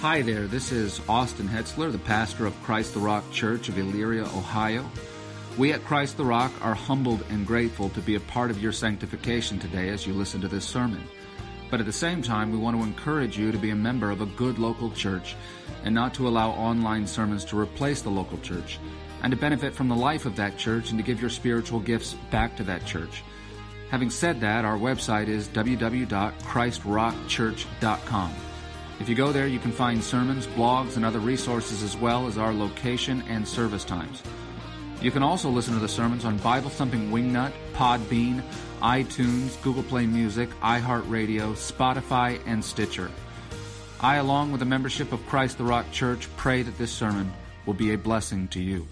Hi there, this is Austin Hetzler, the pastor of Christ the Rock Church of Elyria, Ohio. We at Christ the Rock are humbled and grateful to be a part of your sanctification today as you listen to this sermon. But at the same time, we want to encourage you to be a member of a good local church and not to allow online sermons to replace the local church, and to benefit from the life of that church and to give your spiritual gifts back to that church. Having said that, our website is www.christrockchurch.com. If you go there, you can find sermons, blogs, and other resources, as well as our location and service times. You can also listen to the sermons on Bible Thumping Wingnut, Podbean, iTunes, Google Play Music, iHeartRadio, Spotify, and Stitcher. I, along with the membership of Christ the Rock Church, pray that this sermon will be a blessing to you.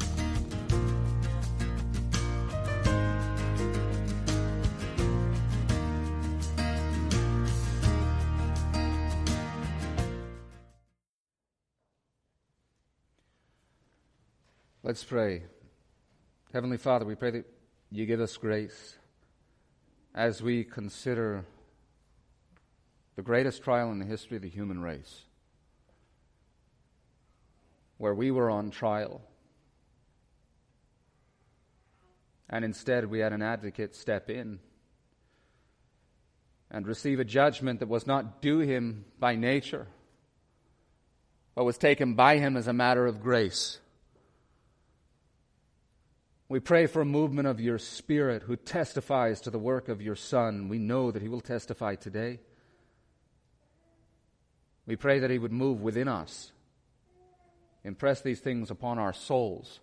Let's pray. Heavenly Father, we pray that you give us grace as we consider the greatest trial in the history of the human race, where we were on trial, and instead we had an advocate step in and receive a judgment that was not due him by nature, but was taken by him as a matter of grace. We pray for a movement of your Spirit who testifies to the work of your Son. We know that he will testify today. We pray that he would move within us, impress these things upon our souls.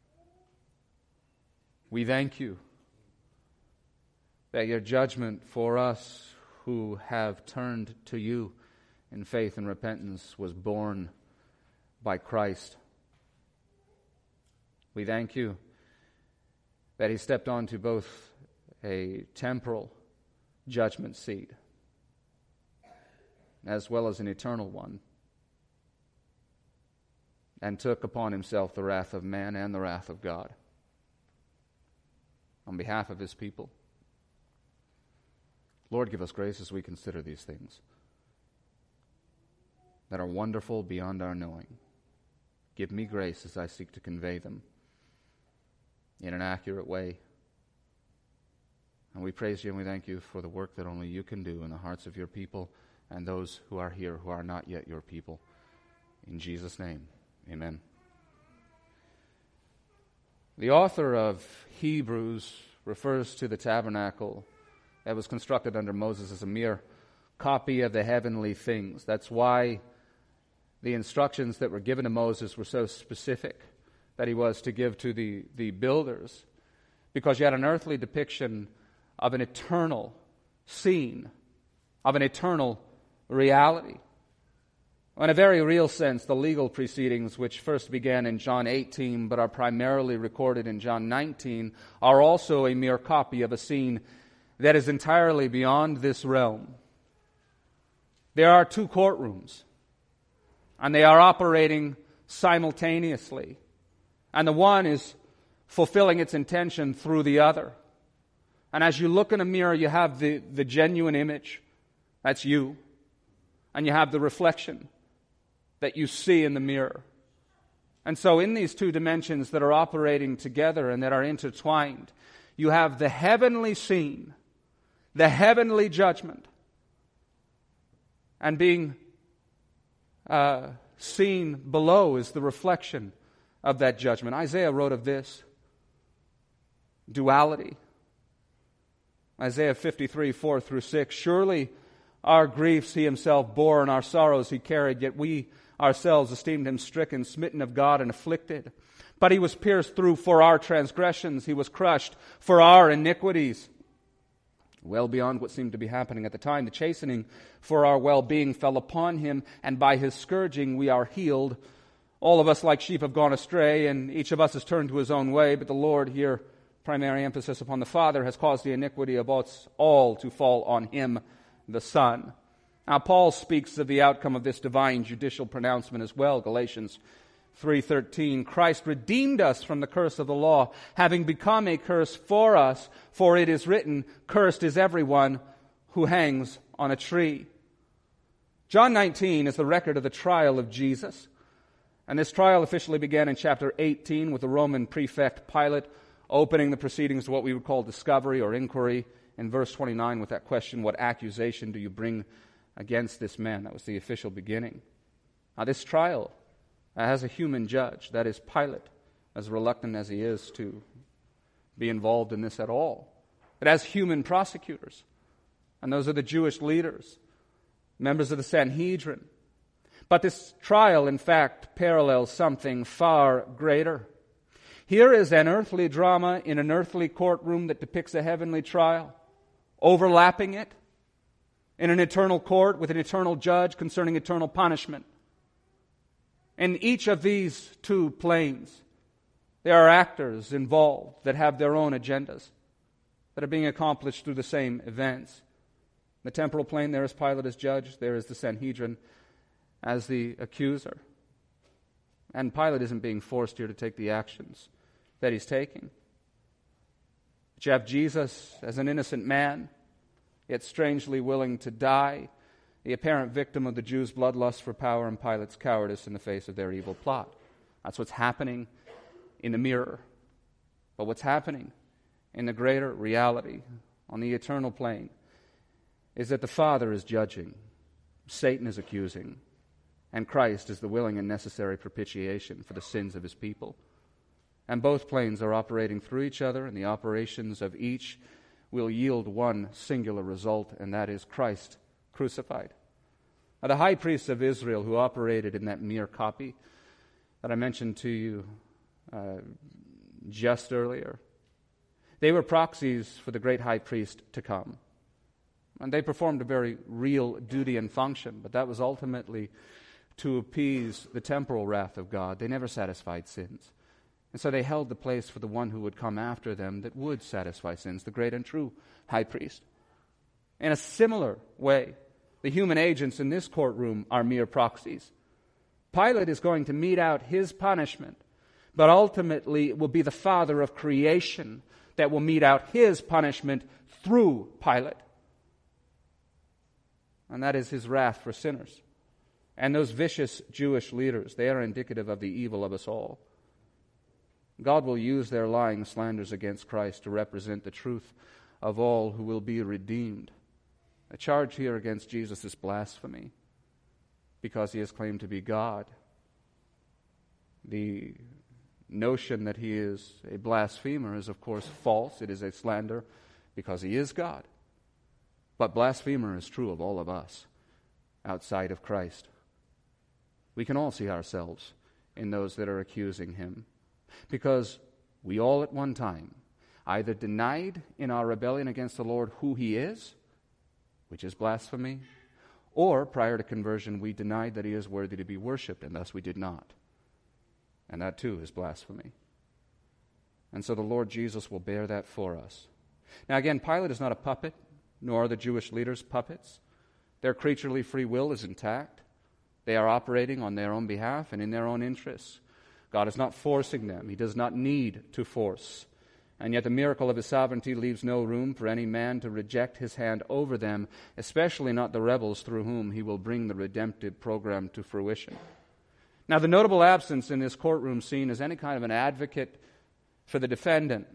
We thank you that your judgment for us who have turned to you in faith and repentance was borne by Christ. We thank you that he stepped onto both a temporal judgment seat as well as an eternal one, and took upon himself the wrath of man and the wrath of God on behalf of his people. Lord, give us grace as we consider these things that are wonderful beyond our knowing. Give me grace as I seek to convey them in an accurate way. And we praise you and we thank you for the work that only you can do in the hearts of your people and those who are here who are not yet your people. In Jesus' name, amen. The author of Hebrews refers to the tabernacle that was constructed under Moses as a mere copy of the heavenly things. That's why the instructions that were given to Moses were so specific that he was to give to the builders, because you had an earthly depiction of an eternal scene, of an eternal reality. In a very real sense, the legal proceedings, which first began in John 18 but are primarily recorded in John 19, are also a mere copy of a scene that is entirely beyond this realm. There are two courtrooms, and they are operating simultaneously. And the one is fulfilling its intention through the other. And as you look in a mirror, you have the genuine image. That's you. And you have the reflection that you see in the mirror. And so in these two dimensions that are operating together and that are intertwined, you have the heavenly scene, the heavenly judgment, and being seen below is the reflection of that judgment. Isaiah wrote of this duality. Isaiah 53, 4 through 6. Surely our griefs he himself bore, and our sorrows he carried, yet we ourselves esteemed him stricken, smitten of God, and afflicted. But he was pierced through for our transgressions, he was crushed for our iniquities. Well beyond what seemed to be happening at the time, the chastening for our well-being fell upon him, and by his scourging we are healed. All of us like sheep have gone astray, and each of us has turned to his own way, but the Lord, here primary emphasis upon the Father, has caused the iniquity of us all to fall on him, the Son. Now Paul speaks of the outcome of this divine judicial pronouncement as well. Galatians 3:13, Christ redeemed us from the curse of the law, having become a curse for us, for it is written, cursed is everyone who hangs on a tree. John 19 is the record of the trial of Jesus. And this trial officially began in chapter 18 with the Roman prefect Pilate opening the proceedings to what we would call discovery or inquiry. In verse 29 with that question, what accusation do you bring against this man? That was the official beginning. Now this trial has a human judge, that is Pilate, as reluctant as he is to be involved in this at all. It has human prosecutors, and those are the Jewish leaders, members of the Sanhedrin. But this trial, in fact, parallels something far greater. Here is an earthly drama in an earthly courtroom that depicts a heavenly trial, overlapping it in an eternal court with an eternal judge concerning eternal punishment. In each of these two planes, there are actors involved that have their own agendas that are being accomplished through the same events. The temporal plane, there is Pilate as judge, there is the Sanhedrin as the accuser. And Pilate isn't being forced here to take the actions that he's taking. But you have Jesus as an innocent man, yet strangely willing to die, the apparent victim of the Jews' bloodlust for power and Pilate's cowardice in the face of their evil plot. That's what's happening in the mirror. But what's happening in the greater reality on the eternal plane is that the Father is judging, Satan is accusing, and Christ is the willing and necessary propitiation for the sins of his people. And both planes are operating through each other, and the operations of each will yield one singular result, and that is Christ crucified. Now, the high priests of Israel who operated in that mere copy that I mentioned to you just earlier, they were proxies for the great high priest to come. And they performed a very real duty and function, but that was ultimately to appease the temporal wrath of God. They never satisfied sins. And so they held the place for the one who would come after them that would satisfy sins, the great and true high priest. In a similar way, the human agents in this courtroom are mere proxies. Pilate is going to mete out his punishment, but ultimately it will be the Father of creation that will mete out his punishment through Pilate. And that is his wrath for sinners. And those vicious Jewish leaders, they are indicative of the evil of us all. God will use their lying slanders against Christ to represent the truth of all who will be redeemed. The charge here against Jesus is blasphemy because he has claimed to be God. The notion that he is a blasphemer is, of course, false. It is a slander because he is God. But blasphemer is true of all of us outside of Christ. We can all see ourselves in those that are accusing him because we all at one time either denied in our rebellion against the Lord who he is, which is blasphemy, or prior to conversion we denied that he is worthy to be worshipped, and thus we did not. And that too is blasphemy. And so the Lord Jesus will bear that for us. Now again, Pilate is not a puppet, nor are the Jewish leaders puppets. Their creaturely free will is intact. They are operating on their own behalf and in their own interests. God is not forcing them. He does not need to force. And yet the miracle of his sovereignty leaves no room for any man to reject his hand over them, especially not the rebels through whom he will bring the redemptive program to fruition. Now, the notable absence in this courtroom scene is any kind of an advocate for the defendant.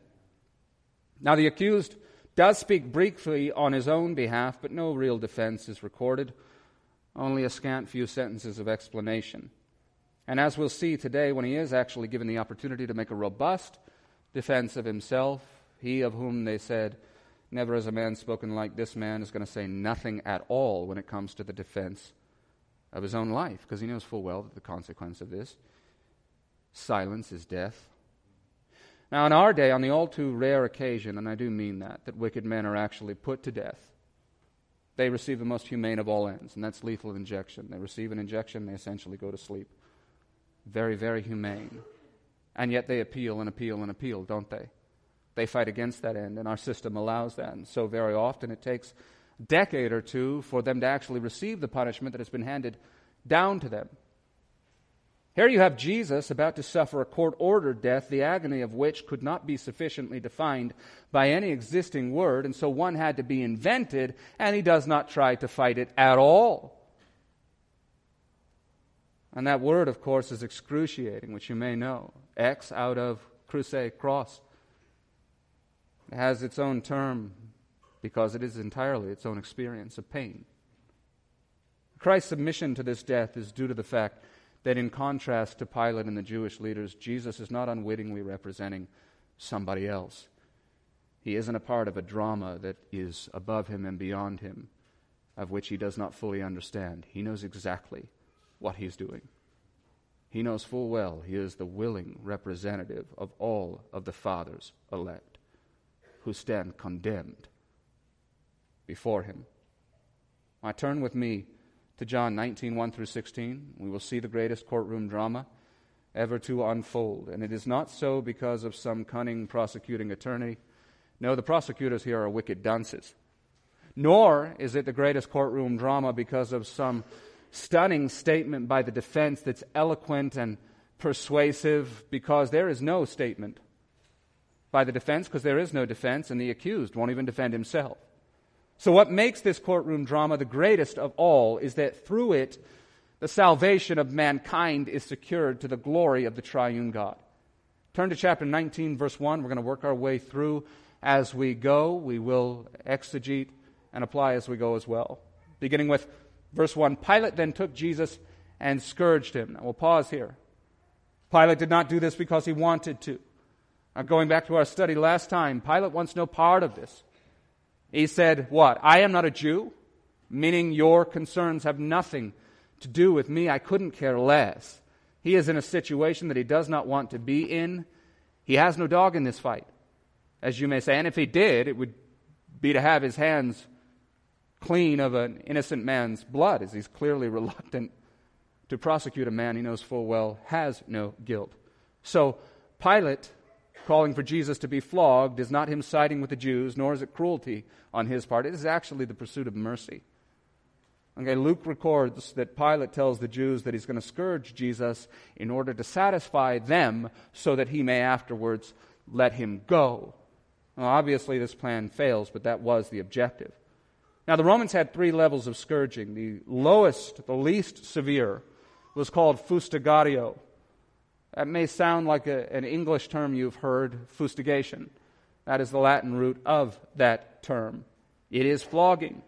Now, the accused does speak briefly on his own behalf, but no real defense is recorded, only a scant few sentences of explanation. And as we'll see today, when he is actually given the opportunity to make a robust defense of himself, he of whom they said, never has a man spoken like this man, is going to say nothing at all when it comes to the defense of his own life, because he knows full well that the consequence of this silence is death. Now, in our day, on the all too rare occasion, and I do mean that wicked men are actually put to death, they receive the most humane of all ends, and that's lethal injection. They receive an injection, they essentially go to sleep. Very, very humane. And yet they appeal and appeal and appeal, don't they? They fight against that end, and our system allows that. And so very often it takes a decade or two for them to actually receive the punishment that has been handed down to them. Here you have Jesus about to suffer a court-ordered death, the agony of which could not be sufficiently defined by any existing word, and so one had to be invented, and he does not try to fight it at all. And that word, of course, is excruciating, which you may know. Ex out of cruce, cross. It has its own term because it is entirely its own experience of pain. Christ's submission to this death is due to the fact that in contrast to Pilate and the Jewish leaders, Jesus is not unwittingly representing somebody else. He isn't a part of a drama that is above him and beyond him, of which he does not fully understand. He knows exactly what he's doing. He knows full well he is the willing representative of all of the Father's elect who stand condemned before him. Now turn with me to John 19, 1 through 16. We will see the greatest courtroom drama ever to unfold. And it is not so because of some cunning prosecuting attorney. No, the prosecutors here are wicked dunces. Nor is it the greatest courtroom drama because of some stunning statement by the defense that's eloquent and persuasive, because there is no statement by the defense, because there is no defense, and the accused won't even defend himself. So what makes this courtroom drama the greatest of all is that through it, the salvation of mankind is secured to the glory of the triune God. Turn to chapter 19, verse 1. We're going to work our way through as we go. We will exegete and apply as we go as well. Beginning with verse 1, Pilate then took Jesus and scourged him. Now we'll pause here. Pilate did not do this because he wanted to. Now going back to our study last time, Pilate wants no part of this. He said, what? I am not a Jew, meaning your concerns have nothing to do with me. I couldn't care less. He is in a situation that he does not want to be in. He has no dog in this fight, as you may say. And if he did, it would be to have his hands clean of an innocent man's blood, as he's clearly reluctant to prosecute a man he knows full well has no guilt. So Pilate calling for Jesus to be flogged is not him siding with the Jews, nor is it cruelty on his part. It is actually the pursuit of mercy. Okay, Luke records that Pilate tells the Jews that he's going to scourge Jesus in order to satisfy them so that he may afterwards let him go. Well, obviously this plan fails, but that was the objective. Now the Romans had 3 levels of scourging. The lowest, the least severe, was called fustigatio. That may sound like an English term you've heard, fustigation. That is the Latin root of that term. It is flogging.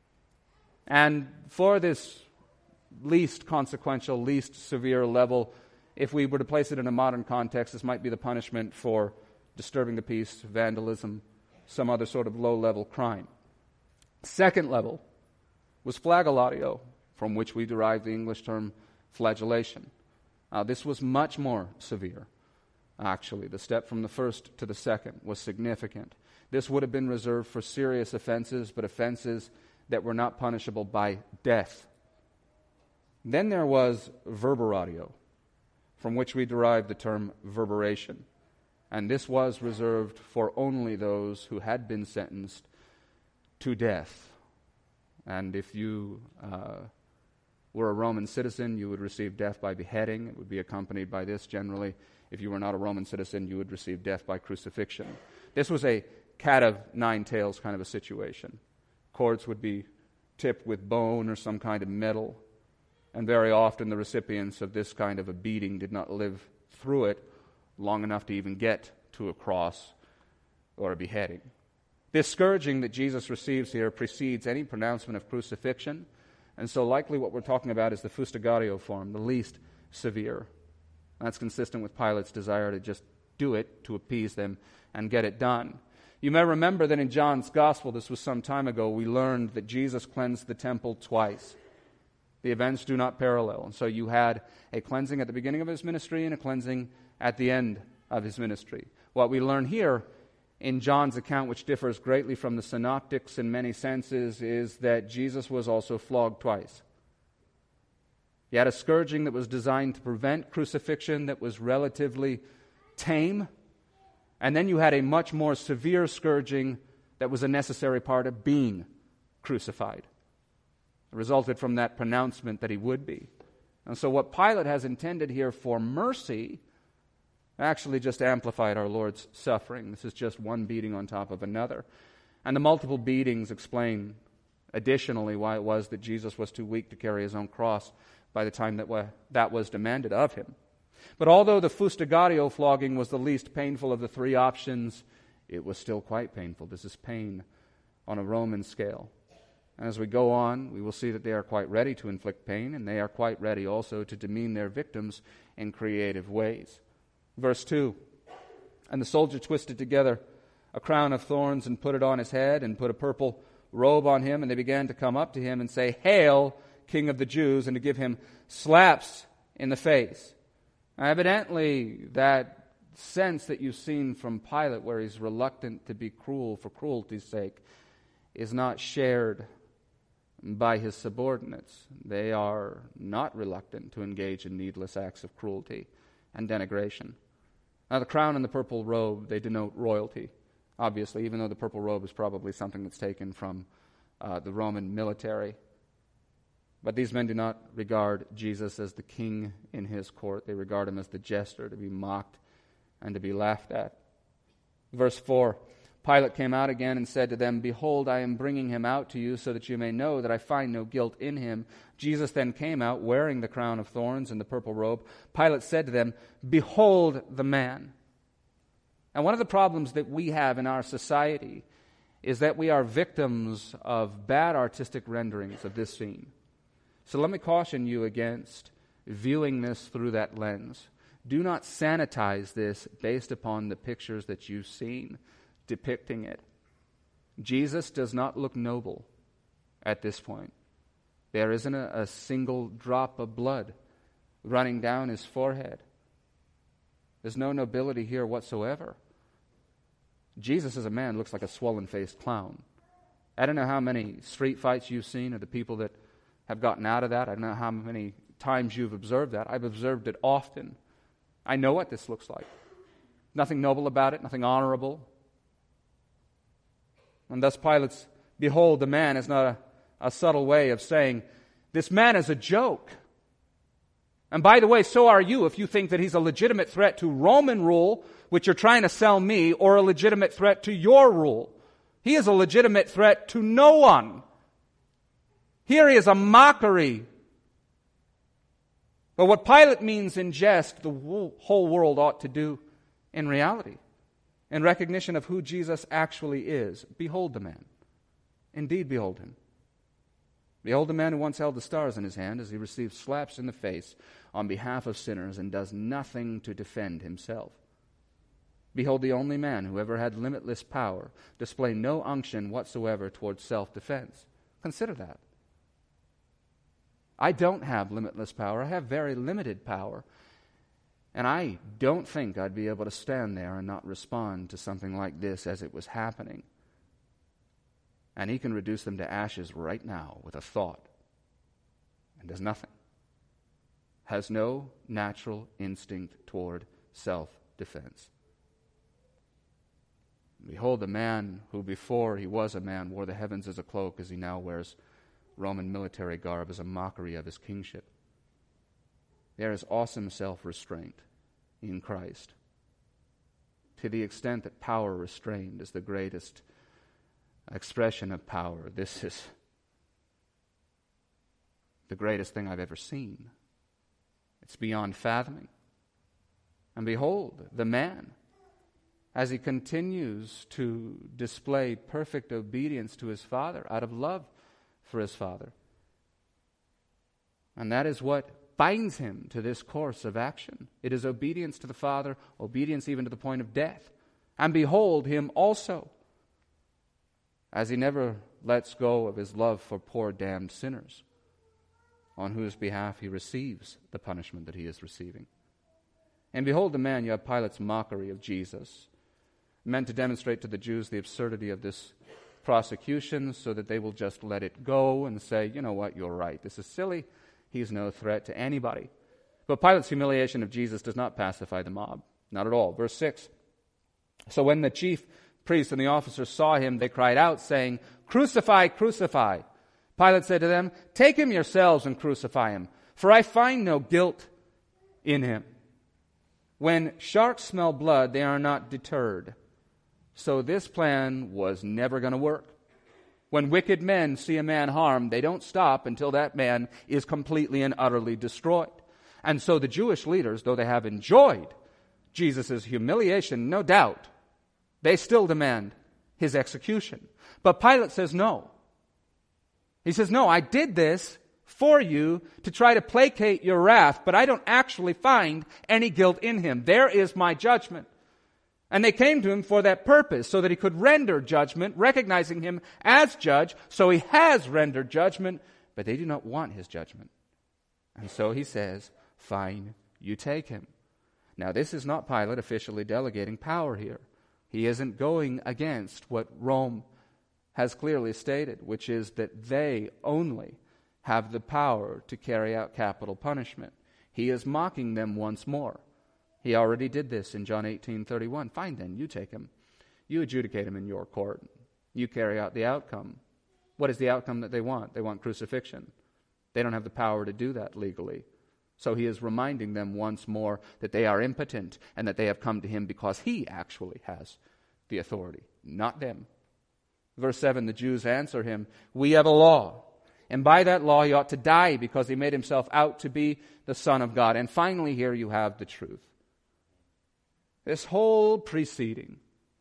And for this least consequential, least severe level, if we were to place it in a modern context, this might be the punishment for disturbing the peace, vandalism, some other sort of low-level crime. Second level was flagellatio, from which we derive the English term flagellation. This was much more severe, actually. The step from the first to the second was significant. This would have been reserved for serious offenses, but offenses that were not punishable by death. Then there was verberatio, from which we derive the term verberation. And this was reserved for only those who had been sentenced to death. And if you were a Roman citizen, you would receive death by beheading. It would be accompanied by this generally. If you were not a Roman citizen, you would receive death by crucifixion. This was a cat of nine tails kind of a situation. Cords would be tipped with bone or some kind of metal, and very often the recipients of this kind of a beating did not live through it long enough to even get to a cross or a beheading. This scourging that Jesus receives here precedes any pronouncement of crucifixion, and so likely what we're talking about is the fustigatio form, the least severe. That's consistent with Pilate's desire to just do it, to appease them, and get it done. You may remember that in John's Gospel, this was some time ago, we learned that Jesus cleansed the temple twice. The events do not parallel, and so you had a cleansing at the beginning of his ministry and a cleansing at the end of his ministry. What we learn here in John's account, which differs greatly from the synoptics in many senses, is that Jesus was also flogged twice. He had a scourging that was designed to prevent crucifixion that was relatively tame, and then you had a much more severe scourging that was a necessary part of being crucified. It resulted from that pronouncement that he would be. And so what Pilate has intended here for mercy actually just amplified our Lord's suffering. This is just one beating on top of another. And the multiple beatings explain additionally why it was that Jesus was too weak to carry his own cross by the time that was demanded of him. But although the fustigatio flogging was the least painful of the three options, it was still quite painful. This is pain on a Roman scale. And as we go on, we will see that they are quite ready to inflict pain, and they are quite ready also to demean their victims in creative ways. Verse 2, and the soldier twisted together a crown of thorns and put it on his head and put a purple robe on him, and they began to come up to him and say, "Hail, King of the Jews," and to give him slaps in the face. Now, evidently, that sense that you've seen from Pilate where he's reluctant to be cruel for cruelty's sake is not shared by his subordinates. They are not reluctant to engage in needless acts of cruelty and denigration. Now, the crown and the purple robe, they denote royalty, obviously, even though the purple robe is probably something that's taken from the Roman military. But these men do not regard Jesus as the king in his court. They regard him as the jester, to be mocked and to be laughed at. Verse 4, Pilate came out again and said to them, "Behold, I am bringing him out to you so that you may know that I find no guilt in him." Jesus then came out wearing the crown of thorns and the purple robe. Pilate said to them, "Behold the man." And one of the problems that we have in our society is that we are victims of bad artistic renderings of this scene. So let me caution you against viewing this through that lens. Do not sanitize this based upon the pictures that you've seen depicting it. Jesus does not look noble at this point. There isn't a single drop of blood running down his forehead. There's no nobility here whatsoever. Jesus as a man looks like a swollen-faced clown. I don't know how many street fights you've seen of the people that have gotten out of that. I don't know how many times you've observed that. I've observed it often. I know what this looks like. Nothing noble about it, nothing honorable. And thus Pilate's "behold the man" is not a subtle way of saying, this man is a joke. And by the way, so are you if you think that he's a legitimate threat to Roman rule, which you're trying to sell me, or a legitimate threat to your rule. He is a legitimate threat to no one. Here he is a mockery. But what Pilate means in jest, the whole world ought to do in reality, in recognition of who Jesus actually is. Behold the man. Indeed, behold him. Behold the man who once held the stars in his hand as he receives slaps in the face on behalf of sinners and does nothing to defend himself. Behold the only man who ever had limitless power display no unction whatsoever towards self-defense. Consider that. I don't have limitless power. I have very limited power. And I don't think I'd be able to stand there and not respond to something like this as it was happening. And he can reduce them to ashes right now with a thought. And does nothing. Has no natural instinct toward self-defense. Behold the man who before he was a man wore the heavens as a cloak, as he now wears Roman military garb as a mockery of his kingship. There is awesome self-restraint in Christ, to the extent that power restrained is the greatest expression of power. This is the greatest thing I've ever seen. It's beyond fathoming. And behold, the man, as he continues to display perfect obedience to his Father out of love for his Father. And that is what binds him to this course of action. It is obedience to the Father, obedience even to the point of death. And behold him also, as he never lets go of his love for poor damned sinners, on whose behalf he receives the punishment that he is receiving. And behold the man, you have Pilate's mockery of Jesus, meant to demonstrate to the Jews the absurdity of this prosecution so that they will just let it go and say, you know what, you're right, this is silly, he's no threat to anybody. But Pilate's humiliation of Jesus does not pacify the mob, not at all. Verse 6, so when the chief priests and the officers saw him, they cried out, saying, "Crucify, crucify." Pilate said to them, "Take him yourselves and crucify him, for I find no guilt in him." When sharks smell blood, they are not deterred. So this plan was never going to work. When wicked men see a man harmed, they don't stop until that man is completely and utterly destroyed. And so the Jewish leaders, though they have enjoyed Jesus' humiliation, no doubt, they still demand his execution. But Pilate says no. He says, no, I did this for you to try to placate your wrath, but I don't actually find any guilt in him. There is my judgment. And they came to him for that purpose, so that he could render judgment, recognizing him as judge. So he has rendered judgment, but they do not want his judgment. And so he says, fine, you take him. Now this is not Pilate officially delegating power here. He isn't going against what Rome has clearly stated, which is that they only have the power to carry out capital punishment. He is mocking them once more. He already did this in John 18:31. Fine then, you take him. You adjudicate him in your court. You carry out the outcome. What is the outcome that they want? They want crucifixion. They don't have the power to do that legally. So he is reminding them once more that they are impotent and that they have come to him because he actually has the authority, not them. Verse 7, the Jews answer him, we have a law, and by that law he ought to die because he made himself out to be the Son of God. And finally here you have the truth. This whole proceeding,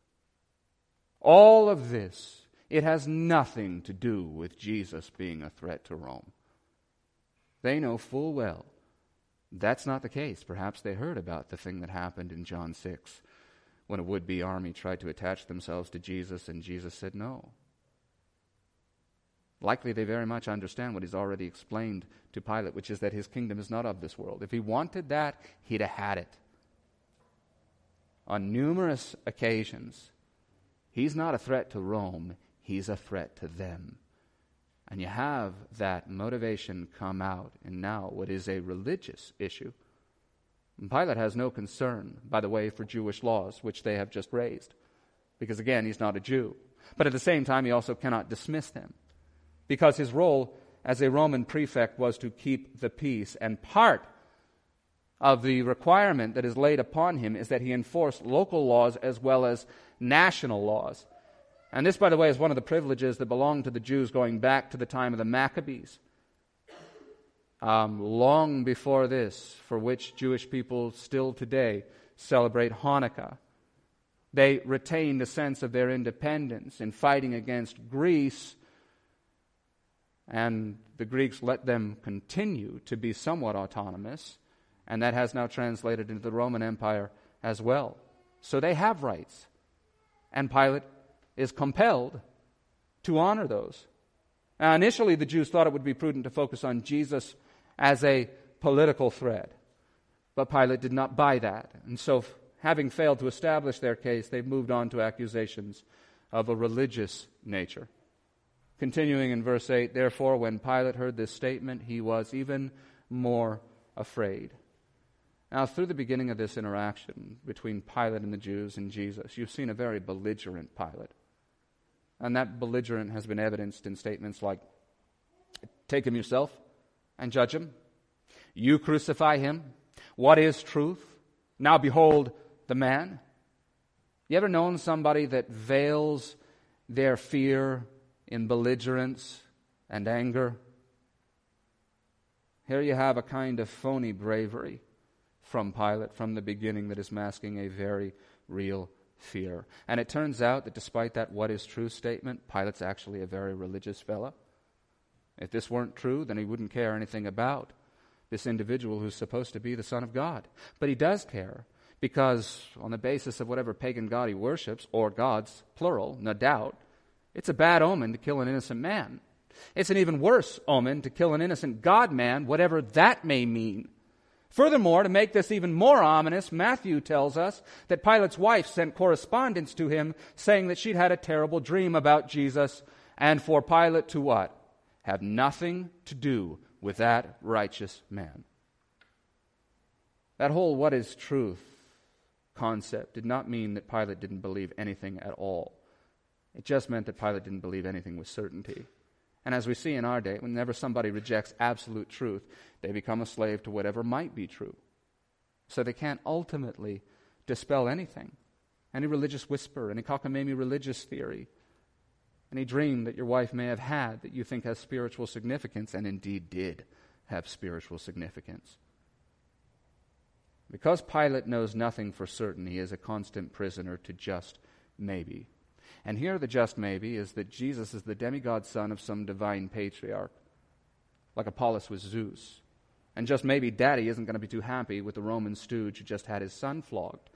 all of this, it has nothing to do with Jesus being a threat to Rome. They know full well that's not the case. Perhaps they heard about the thing that happened in John 6 when a would-be army tried to attach themselves to Jesus and Jesus said no. Likely they very much understand what he's already explained to Pilate, which is that his kingdom is not of this world. If he wanted that, he'd have had it. On numerous occasions, he's not a threat to Rome, he's a threat to them. And you have that motivation come out in now what is a religious issue. And Pilate has no concern, by the way, for Jewish laws, which they have just raised. Because again, he's not a Jew. But at the same time, he also cannot dismiss them. Because his role as a Roman prefect was to keep the peace. And part of the requirement that is laid upon him is that he enforce local laws as well as national laws. And this, by the way, is one of the privileges that belonged to the Jews going back to the time of the Maccabees. Long before this, for which Jewish people still today celebrate Hanukkah. They retained a sense of their independence in fighting against Greece, and the Greeks let them continue to be somewhat autonomous, and that has now translated into the Roman Empire as well. So they have rights, and Pilate is compelled to honor those. Now, initially, the Jews thought it would be prudent to focus on Jesus as a political threat, but Pilate did not buy that. And so, having failed to establish their case, they've moved on to accusations of a religious nature. Continuing in verse 8, therefore, when Pilate heard this statement, he was even more afraid. Now, through the beginning of this interaction between Pilate and the Jews and Jesus, you've seen a very belligerent Pilate. And that belligerent has been evidenced in statements like, take him yourself and judge him. You crucify him. What is truth? Now behold the man. You ever known somebody that veils their fear in belligerence and anger? Here you have a kind of phony bravery from Pilate from the beginning that is masking a very real fear. And it turns out that despite that what is true statement, Pilate's actually a very religious fella. If this weren't true, then he wouldn't care anything about this individual who's supposed to be the Son of God. But he does care because on the basis of whatever pagan god he worships, or gods, plural, no doubt, it's a bad omen to kill an innocent man. It's an even worse omen to kill an innocent God-man, whatever that may mean. Furthermore, to make this even more ominous, Matthew tells us that Pilate's wife sent correspondence to him saying that she'd had a terrible dream about Jesus, and for Pilate to what? Have nothing to do with that righteous man. That whole what is truth concept did not mean that Pilate didn't believe anything at all. It just meant that Pilate didn't believe anything with certainty. And as we see in our day, whenever somebody rejects absolute truth, they become a slave to whatever might be true. So they can't ultimately dispel anything, any religious whisper, any cockamamie religious theory. any dream that your wife may have had that you think has spiritual significance, and indeed did have spiritual significance. Because Pilate knows nothing for certain, he is a constant prisoner to just maybe. And here the just maybe is that Jesus is the demigod son of some divine patriarch, like Apollos was Zeus. And just maybe Daddy isn't going to be too happy with the Roman stooge who just had his son flogged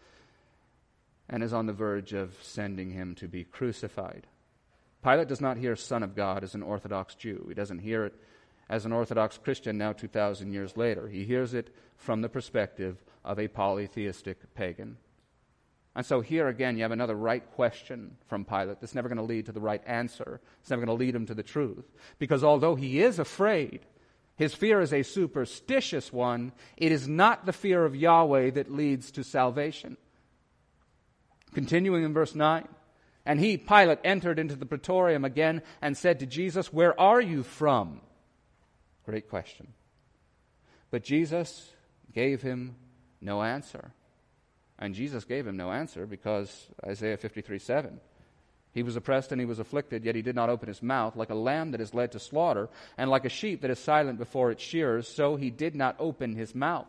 and is on the verge of sending him to be crucified. Pilate does not hear Son of God as an Orthodox Jew. He doesn't hear it as an Orthodox Christian now 2,000 years later. He hears it from the perspective of a polytheistic pagan. And so here again you have another right question from Pilate that's never going to lead to the right answer. It's never going to lead him to the truth. Because although he is afraid, his fear is a superstitious one, it is not the fear of Yahweh that leads to salvation. Continuing in verse 9, and he, Pilate, entered into the praetorium again and said to Jesus, "Where are you from?" Great question. But Jesus gave him no answer. And Jesus gave him no answer because Isaiah 53:7. He was oppressed and he was afflicted, yet he did not open his mouth. Like a lamb that is led to slaughter, and like a sheep that is silent before its shearers, so he did not open his mouth.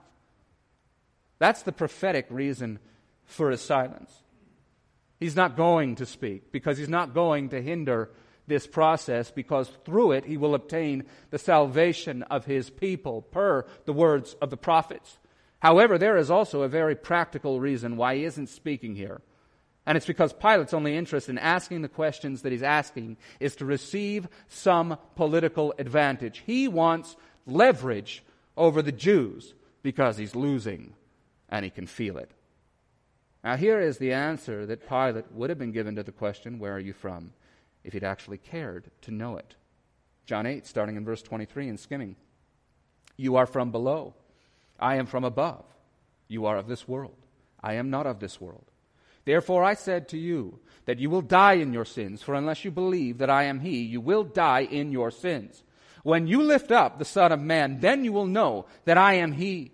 That's the prophetic reason for his silence. He's not going to speak because he's not going to hinder this process, because through it he will obtain the salvation of his people per the words of the prophets. However, there is also a very practical reason why he isn't speaking here. And it's because Pilate's only interest in asking the questions that he's asking is to receive some political advantage. He wants leverage over the Jews because he's losing and he can feel it. Now here is the answer that Pilate would have been given to the question, "Where are you from?" if he'd actually cared to know it. John 8, starting in verse 23 and skimming. "You are from below. I am from above. You are of this world. I am not of this world. Therefore I said to you that you will die in your sins, for unless you believe that I am he, you will die in your sins. When you lift up the Son of Man, then you will know that I am he.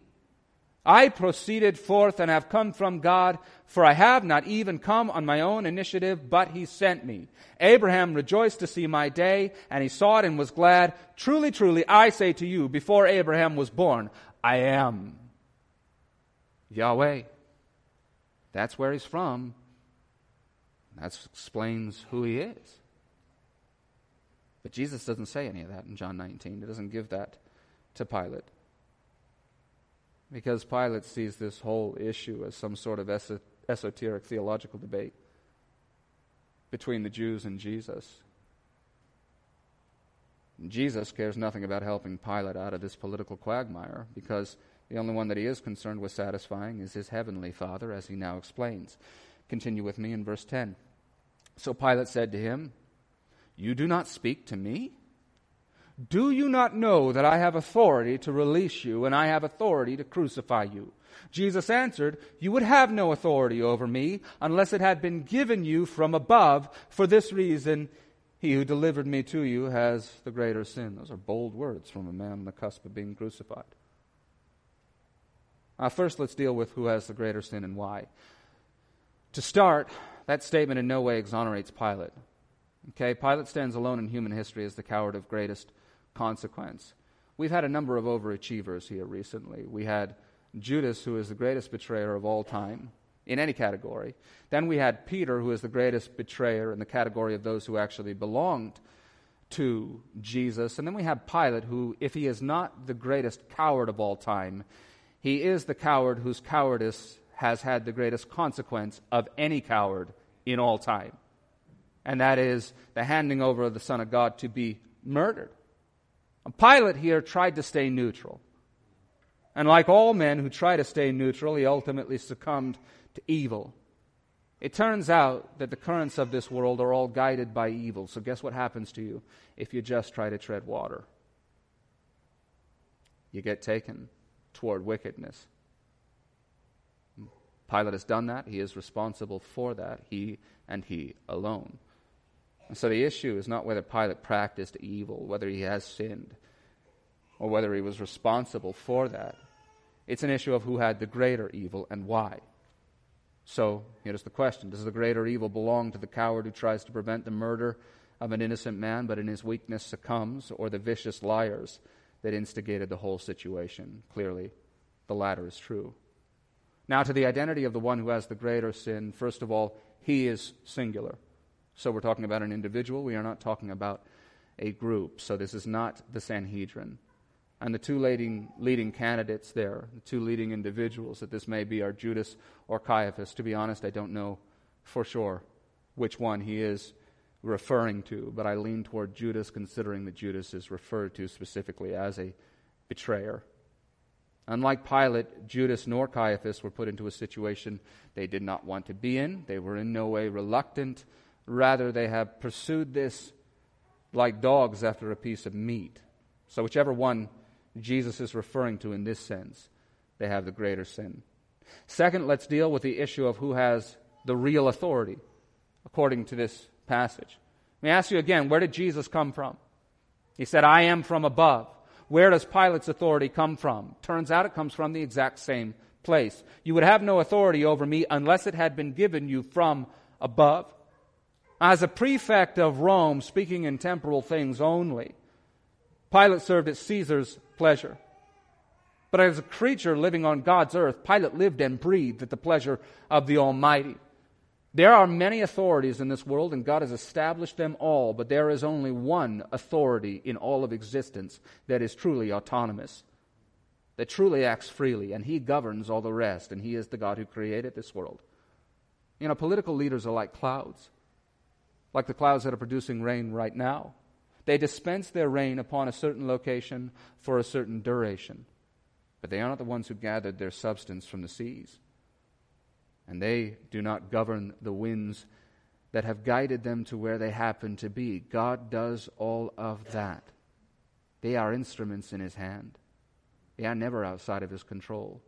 I proceeded forth and have come from God, for I have not even come on my own initiative, but he sent me. Abraham rejoiced to see my day, and he saw it and was glad. Truly, truly, I say to you, before Abraham was born, I am." Yahweh. That's where he's from. That explains who he is. But Jesus doesn't say any of that in John 19. He doesn't give that to Pilate. Because Pilate sees this whole issue as some sort of esoteric theological debate between the Jews and Jesus. And Jesus cares nothing about helping Pilate out of this political quagmire, because the only one that he is concerned with satisfying is his heavenly Father, as he now explains. Continue with me in verse 10. "So Pilate said to him, 'You do not speak to me? Do you not know that I have authority to release you, and I have authority to crucify you?' Jesus answered, 'You would have no authority over me unless it had been given you from above. For this reason, he who delivered me to you has the greater sin.'" Those are bold words from a man on the cusp of being crucified. First, let's deal with who has the greater sin and why. To start, that statement in no way exonerates Pilate. Okay, Pilate stands alone in human history as the coward of greatest consequence. We've had a number of overachievers here recently. We had Judas, who is the greatest betrayer of all time, in any category. Then we had Peter, who is the greatest betrayer in the category of those who actually belonged to Jesus. And then we have Pilate, who, if he is not the greatest coward of all time, he is the coward whose cowardice has had the greatest consequence of any coward in all time. And that is the handing over of the Son of God to be murdered. Pilate here tried to stay neutral. And like all men who try to stay neutral, he ultimately succumbed to evil. It turns out that the currents of this world are all guided by evil. So guess what happens to you if you just try to tread water? You get taken toward wickedness. Pilate has done that. He is responsible for that. He and he alone. And so the issue is not whether Pilate practiced evil, whether he has sinned, or whether he was responsible for that. It's an issue of who had the greater evil and why. So here's the question. Does the greater evil belong to the coward who tries to prevent the murder of an innocent man, but in his weakness succumbs, or the vicious liars that instigated the whole situation. Clearly, the latter is true. Now, to the identity of the one who has the greater sin, first of all, he is singular. So we're talking about an individual. We are not talking about a group. So this is not the Sanhedrin. And the two leading candidates there, the two leading individuals that this may be, are Judas or Caiaphas. To be honest, I don't know for sure which one he is referring to, but I lean toward Judas, considering that Judas is referred to specifically as a betrayer. Unlike Pilate, Judas nor Caiaphas were put into a situation they did not want to be in. They were in no way reluctant. Rather, they have pursued this like dogs after a piece of meat. So whichever one Jesus is referring to in this sense, they have the greater sin. Second, let's deal with the issue of who has the real authority, according to this passage. Let me ask you again, where did Jesus come from? He said, I am from above. Where does Pilate's authority come from? Turns out it comes from the exact same place. You would have no authority over me unless it had been given you from above. As a prefect of Rome, speaking in temporal things only, Pilate served at Caesar's pleasure. But as a creature living on God's earth, Pilate lived and breathed at the pleasure of the Almighty. There are many authorities in this world, and God has established them all, but there is only one authority in all of existence that is truly autonomous, that truly acts freely, and He governs all the rest, and He is the God who created this world. You know, political leaders are like clouds, like the clouds that are producing rain right now. They dispense their rain upon a certain location for a certain duration, but they are not the ones who gathered their substance from the seas. And they do not govern the winds that have guided them to where they happen to be. God does all of that. They are instruments in His hand. They are never outside of His control.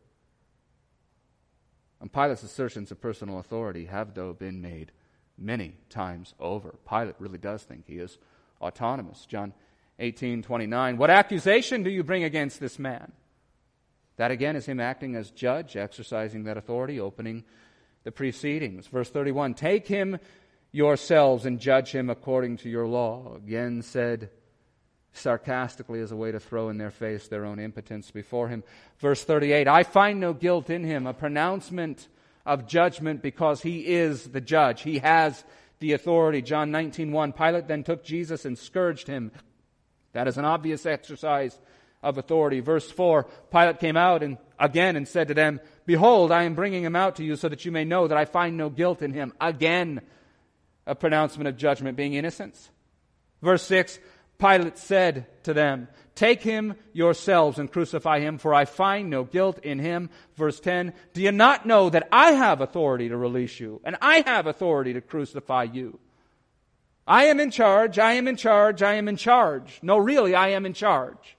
And Pilate's assertions of personal authority have, though, been made many times over. Pilate really does think he is autonomous. John 18:29, what accusation do you bring against this man? That again is him acting as judge, exercising that authority, opening the proceedings. Verse 31, take him yourselves and judge him according to your law. Again said sarcastically as a way to throw in their face their own impotence before him. Verse 38, I find no guilt in him, a pronouncement of judgment because he is the judge. He has the authority. John 19:1, Pilate then took Jesus and scourged him. That is an obvious exercise of authority. Verse 4, Pilate came out and said to them, behold, I am bringing him out to you so that you may know that I find no guilt in him. Again, a pronouncement of judgment being innocence. Verse 6, Pilate said to them, take him yourselves and crucify him, for I find no guilt in him. Verse 10, do you not know that I have authority to release you, and I have authority to crucify you? I am in charge, I am in charge, I am in charge. No, really, I am in charge.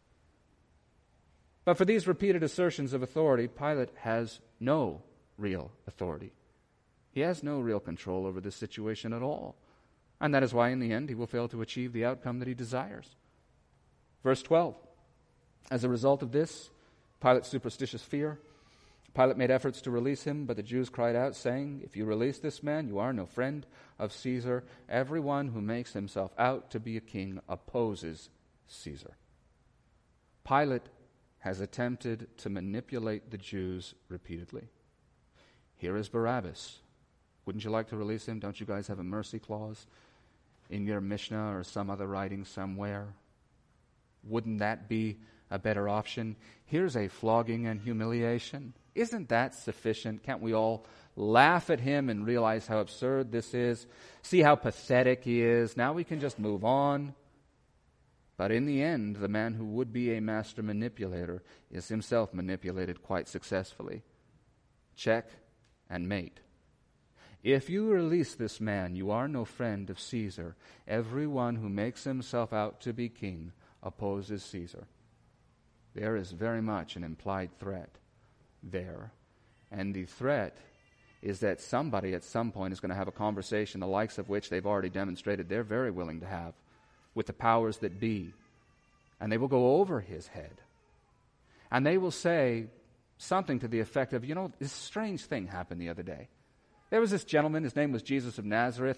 But for these repeated assertions of authority, Pilate has no real authority. He has no real control over this situation at all. And that is why in the end he will fail to achieve the outcome that he desires. Verse 12. As a result of this, Pilate's superstitious fear, Pilate made efforts to release him, but the Jews cried out, saying, if you release this man, you are no friend of Caesar. Everyone who makes himself out to be a king opposes Caesar. Pilate has attempted to manipulate the Jews repeatedly. Here is Barabbas. Wouldn't you like to release him? Don't you guys have a mercy clause in your Mishnah or some other writing somewhere? Wouldn't that be a better option? Here's a flogging and humiliation. Isn't that sufficient? Can't we all laugh at him and realize how absurd this is? See how pathetic he is? Now we can just move on. But in the end, the man who would be a master manipulator is himself manipulated quite successfully. Check and mate. If you release this man, you are no friend of Caesar. Everyone who makes himself out to be king opposes Caesar. There is very much an implied threat there. And the threat is that somebody at some point is going to have a conversation the likes of which they've already demonstrated they're very willing to have with the powers that be. And they will go over his head. And they will say something to the effect of, this strange thing happened the other day. There was this gentleman, his name was Jesus of Nazareth.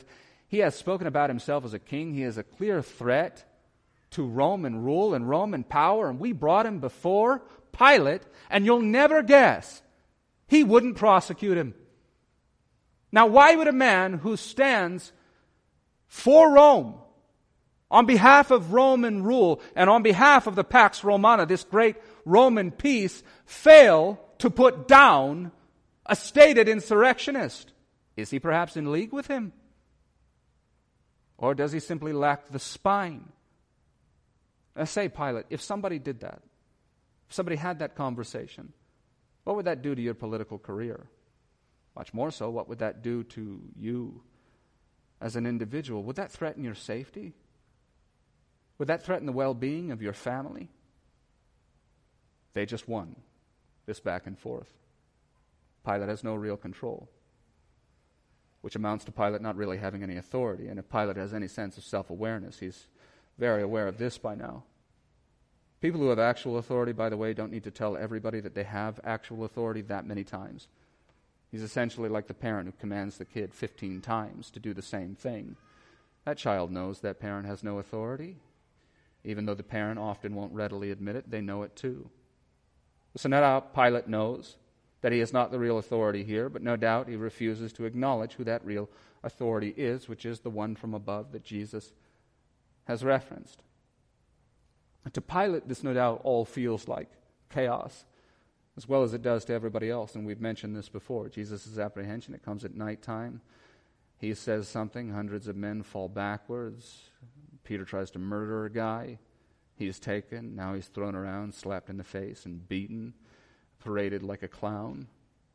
He has spoken about himself as a king. He is a clear threat to Roman rule and Roman power, and we brought him before Pilate, and you'll never guess, he wouldn't prosecute him. Now, why would a man who stands for Rome, on behalf of Roman rule, and on behalf of the Pax Romana, this great Roman peace, fail to put down a stated insurrectionist? Is he perhaps in league with him? Or does he simply lack the spine? I say, Pilate, if somebody did that, if somebody had that conversation, what would that do to your political career? Much more so, what would that do to you as an individual? Would that threaten your safety? Would that threaten the well-being of your family? They just won this back and forth. Pilate has no real control, which amounts to Pilate not really having any authority. And if Pilate has any sense of self-awareness, he's very aware of this by now. People who have actual authority, by the way, don't need to tell everybody that they have actual authority that many times. He's essentially like the parent who commands the kid 15 times to do the same thing. That child knows that parent has no authority. Even though the parent often won't readily admit it, they know it too. So no doubt Pilate knows that he is not the real authority here, but no doubt he refuses to acknowledge who that real authority is, which is the one from above that Jesus has referenced. To Pilate, this no doubt all feels like chaos, as well as it does to everybody else. And we've mentioned this before. Jesus' apprehension, it comes at nighttime. He says something, hundreds of men fall backwards. Peter tries to murder a guy. He's taken, now he's thrown around, slapped in the face and beaten, paraded like a clown.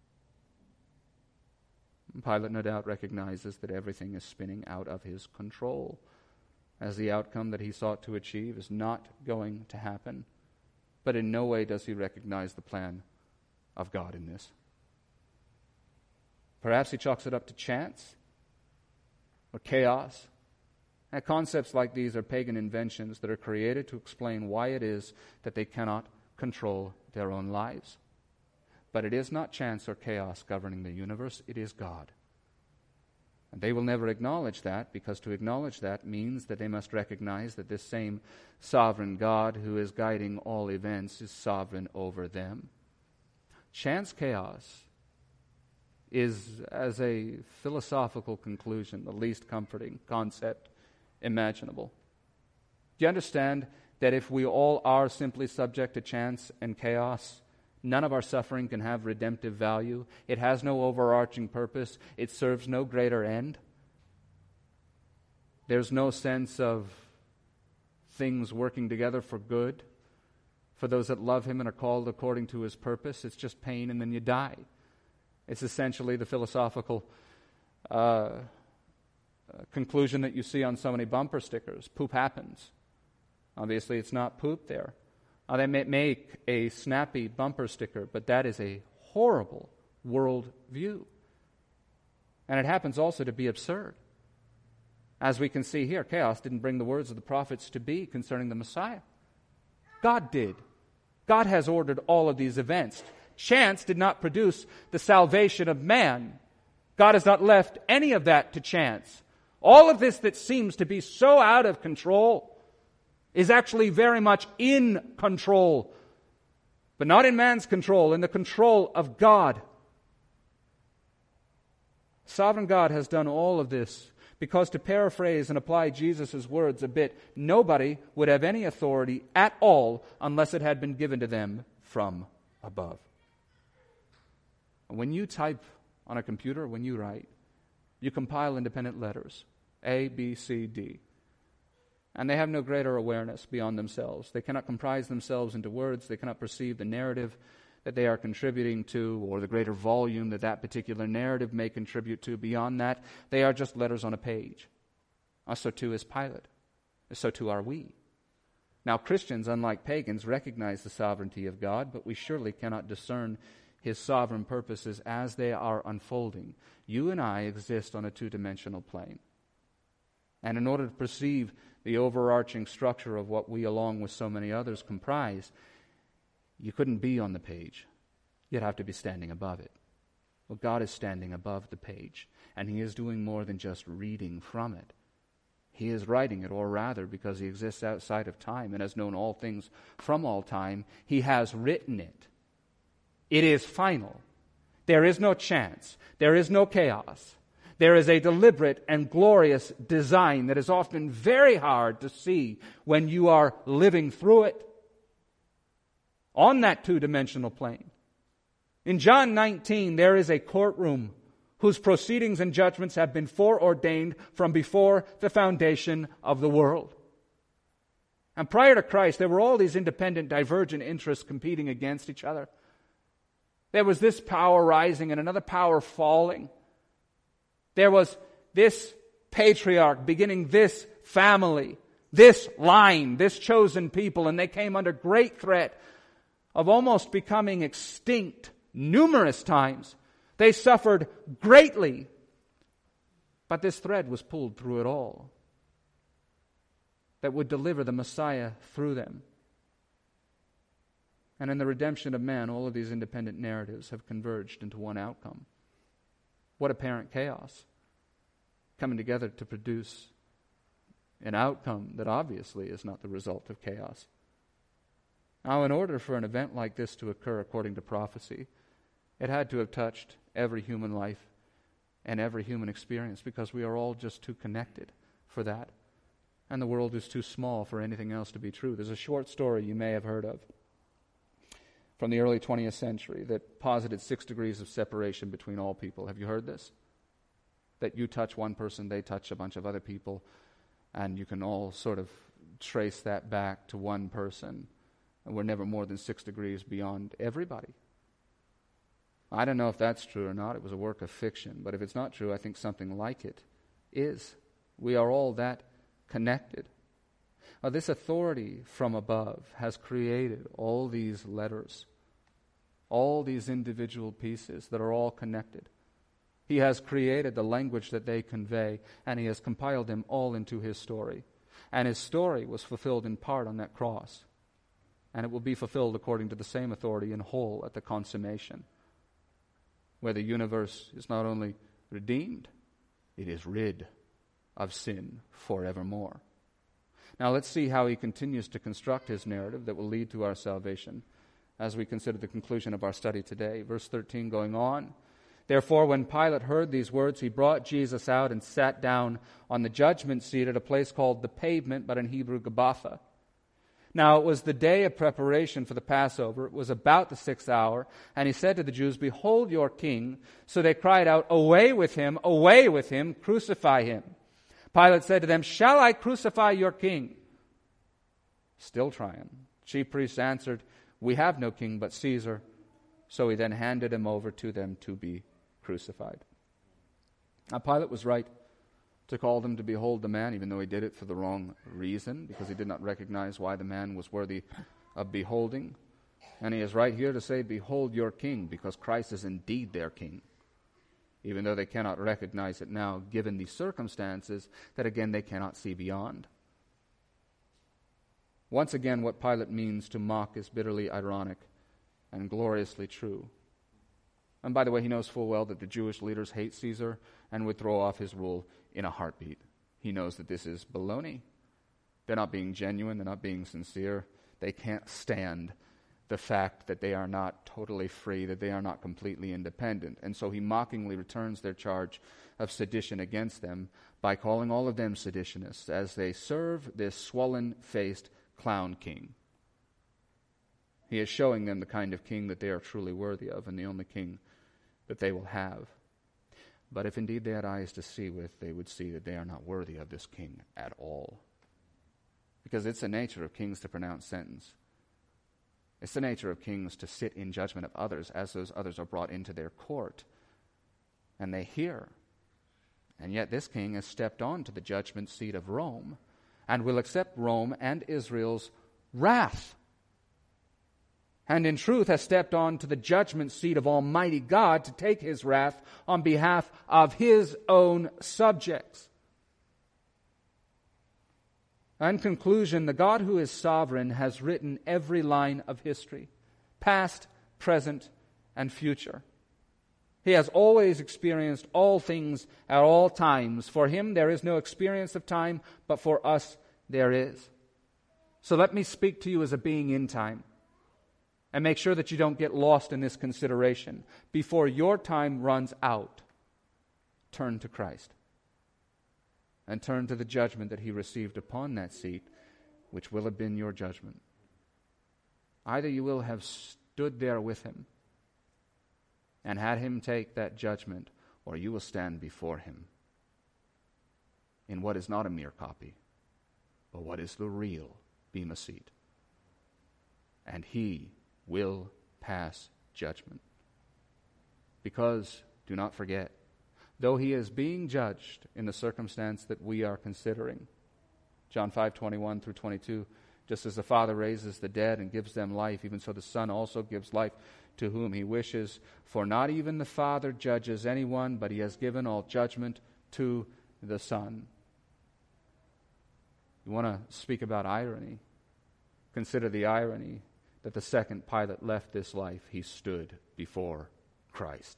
Pilate no doubt recognizes that everything is spinning out of his control, as the outcome that he sought to achieve is not going to happen. But in no way does he recognize the plan of God in this. Perhaps he chalks it up to chance or chaos. And concepts like these are pagan inventions that are created to explain why it is that they cannot control their own lives. But it is not chance or chaos governing the universe, it is God. And they will never acknowledge that, because to acknowledge that means that they must recognize that this same sovereign God who is guiding all events is sovereign over them. Chance chaos is, as a philosophical conclusion, the least comforting concept imaginable. Do you understand that if we all are simply subject to chance and chaos, none of our suffering can have redemptive value? It has no overarching purpose. It serves no greater end. There's no sense of things working together for good for those that love Him and are called according to His purpose. It's just pain and then you die. It's essentially the philosophical conclusion that you see on so many bumper stickers. Poop happens. Obviously, it's not poop there. They may make a snappy bumper sticker, but that is a horrible world view. And it happens also to be absurd. As we can see here, chaos didn't bring the words of the prophets to be concerning the Messiah. God did. God has ordered all of these events. Chance did not produce the salvation of man. God has not left any of that to chance. All of this that seems to be so out of control is actually very much in control, but not in man's control, in the control of God. Sovereign God has done all of this because, to paraphrase and apply Jesus' words a bit, nobody would have any authority at all unless it had been given to them from above. When you type on a computer, when you write, you compile independent letters, A, B, C, D. And they have no greater awareness beyond themselves. They cannot comprise themselves into words. They cannot perceive the narrative that they are contributing to, or the greater volume that that particular narrative may contribute to. Beyond that, they are just letters on a page. So too is Pilate. So too are we. Now, Christians, unlike pagans, recognize the sovereignty of God, but we surely cannot discern His sovereign purposes as they are unfolding. You and I exist on a two-dimensional plane. And in order to perceive the overarching structure of what we, along with so many others, comprise, you couldn't be on the page. You'd have to be standing above it. Well, God is standing above the page, and He is doing more than just reading from it. He is writing it, or rather, because He exists outside of time and has known all things from all time, He has written it. It is final. There is no chance. There is no chaos. There is a deliberate and glorious design that is often very hard to see when you are living through it on that two-dimensional plane. In John 19, there is a courtroom whose proceedings and judgments have been foreordained from before the foundation of the world. And prior to Christ, there were all these independent, divergent interests competing against each other. There was this power rising and another power falling. There was this patriarch beginning this family, this line, this chosen people, and they came under great threat of almost becoming extinct numerous times. They suffered greatly, but this thread was pulled through it all that would deliver the Messiah through them. And in the redemption of man, all of these independent narratives have converged into one outcome. What apparent chaos coming together to produce an outcome that obviously is not the result of chaos. Now, in order for an event like this to occur according to prophecy, it had to have touched every human life and every human experience, because we are all just too connected for that. And the world is too small for anything else to be true. There's a short story you may have heard of from the early 20th century that posited 6 degrees of separation between all people. Have you heard this? That you touch one person, they touch a bunch of other people, and you can all sort of trace that back to one person. And we're never more than 6 degrees beyond everybody. I don't know if that's true or not. It was a work of fiction. But if it's not true, I think something like it is. We are all that connected. Now, this authority from above has created all these letters, all these individual pieces that are all connected. He has created the language that they convey, and He has compiled them all into His story. And His story was fulfilled in part on that cross. And it will be fulfilled according to the same authority in whole at the consummation, where the universe is not only redeemed, it is rid of sin forevermore. Now let's see how He continues to construct His narrative that will lead to our salvation as we consider the conclusion of our study today. Verse 13 going on. Therefore, when Pilate heard these words, he brought Jesus out and sat down on the judgment seat at a place called the Pavement, but in Hebrew, Gabbatha. Now it was the day of preparation for the Passover. It was about the 6th hour. And he said to the Jews, "Behold your king." So they cried out, away with him, crucify him." Pilate said to them, "Shall I crucify your king?" Still trying. Chief priests answered, "We have no king but Caesar." So he then handed him over to them to be crucified. Now Pilate was right to call them to behold the man, even though he did it for the wrong reason, because he did not recognize why the man was worthy of beholding. And he is right here to say, "Behold your king," because Christ is indeed their king, even though they cannot recognize it now, given the circumstances that again they cannot see beyond. Once again, what Pilate means to mock is bitterly ironic and gloriously true. And by the way, he knows full well that the Jewish leaders hate Caesar and would throw off his rule in a heartbeat. He knows that this is baloney. They're not being genuine. They're not being sincere. They can't stand the fact that they are not totally free, that they are not completely independent. And so he mockingly returns their charge of sedition against them by calling all of them seditionists as they serve this swollen-faced clown king. He is showing them the kind of king that they are truly worthy of, and the only king that they will have. But if indeed they had eyes to see with, they would see that they are not worthy of this king at all. Because it's the nature of kings to pronounce sentence. It's the nature of kings to sit in judgment of others as those others are brought into their court. And they hear. And yet this king has stepped on to the judgment seat of Rome and will accept Rome and Israel's wrath. And in truth has stepped on to the judgment seat of Almighty God to take His wrath on behalf of His own subjects. In conclusion, the God who is sovereign has written every line of history, past, present, and future. He has always experienced all things at all times. For him there is no experience of time, but for us there is. So let me speak to you as a being in time. And make sure that you don't get lost in this consideration. Before your time runs out, turn to Christ. And turn to the judgment that he received upon that seat, which will have been your judgment. Either you will have stood there with him and had him take that judgment, or you will stand before him in what is not a mere copy, but what is the real Bema seat. And he will pass judgment. Because, do not forget, though he is being judged in the circumstance that we are considering, John 5:21 through 22, just as the Father raises the dead and gives them life, even so the Son also gives life to whom he wishes. For not even the Father judges anyone, but he has given all judgment to the Son. You want to speak about irony? Consider the irony that the second Pilate left this life, he stood before Christ.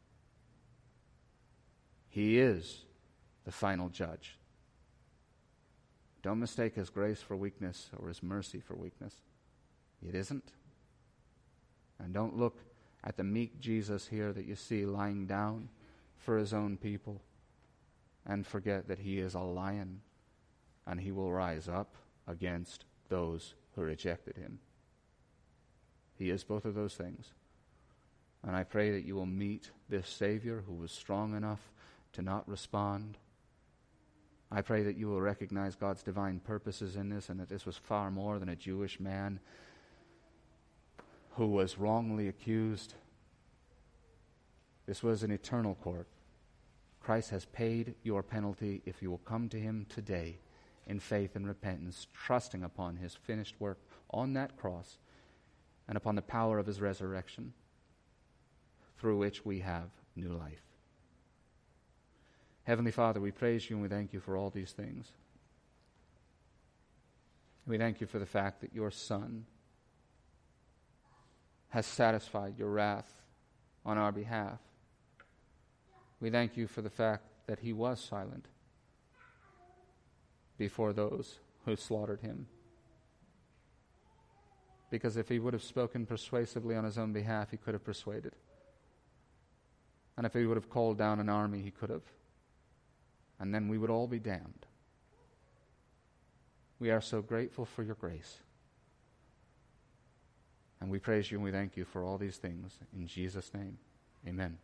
He is the final judge. Don't mistake his grace for weakness or his mercy for weakness. It isn't. And don't look at the meek Jesus here that you see lying down for his own people and forget that he is a lion and he will rise up against those who rejected him. He is both of those things. And I pray that you will meet this Savior who was strong enough to not respond. I pray that you will recognize God's divine purposes in this, and that this was far more than a Jewish man who was wrongly accused. This was an eternal court. Christ has paid your penalty if you will come to him today in faith and repentance, trusting upon his finished work on that cross and upon the power of his resurrection, through which we have new life. Heavenly Father, we praise you and we thank you for all these things. We thank you for the fact that your Son has satisfied your wrath on our behalf. We thank you for the fact that he was silent before those who slaughtered him. Because if he would have spoken persuasively on his own behalf, he could have persuaded. And if he would have called down an army, he could have. And then we would all be damned. We are so grateful for your grace. And we praise you and we thank you for all these things. In Jesus' name, amen.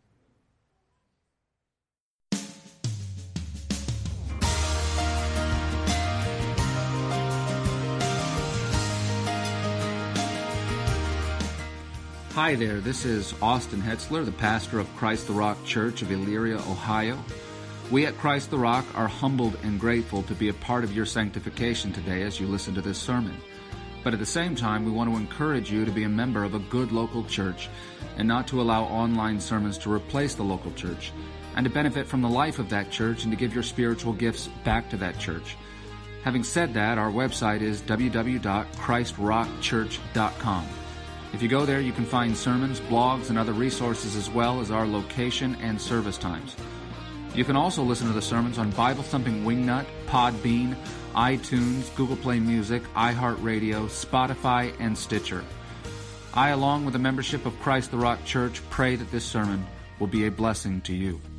Hi there, this is Austin Hetzler, the pastor of Christ the Rock Church of Elyria, Ohio. We at Christ the Rock are humbled and grateful to be a part of your sanctification today as you listen to this sermon. But at the same time, we want to encourage you to be a member of a good local church and not to allow online sermons to replace the local church, and to benefit from the life of that church and to give your spiritual gifts back to that church. Having said that, our website is www.christrockchurch.com. If you go there, you can find sermons, blogs, and other resources, as well as our location and service times. You can also listen to the sermons on Bible Thumping Wingnut, Podbean, iTunes, Google Play Music, iHeartRadio, Spotify, and Stitcher. I, along with the membership of Christ the Rock Church, pray that this sermon will be a blessing to you.